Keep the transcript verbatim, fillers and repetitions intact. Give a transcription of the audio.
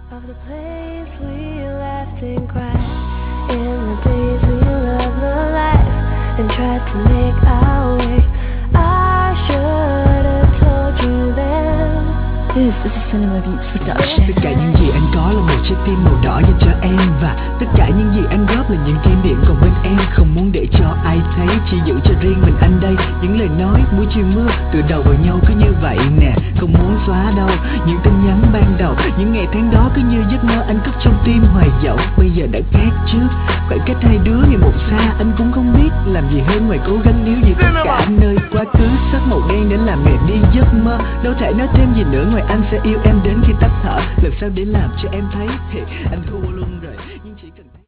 of the place we laughed and cried, in the days we loved the life and tried to make our way. I should have told you then. This is a Cinema Beats production. Tất cả những gì anh có là một trái tim màu đỏ dành cho em, và tất cả những gì anh góp là những kỷ niệm còn bên em. Không muốn để cho ai thấy, chỉ giữ cho riêng mình anh đây. Những lời nói buổi chiều mưa tựa đầu vào nhau cứ như vậy nè, không muốn xóa đâu. Những tin nhắn ban đầu, những ngày tháng đó cứ như giấc mơ anh cất trong tim hoài dẫu. Bây giờ đã khác trước, khoảng cách hai đứa ngày một xa, anh cũng không biết làm gì hơn ngoài cố gắng níu giữ tất cả nơi quá khứ. Sắc màu đen để làm mẹ đi giấc mơ, đâu thể nói thêm gì nữa ngoài anh sẽ yêu em đến khi tắt thở. Làm sao để làm cho em thấy thì anh thua luôn rồi.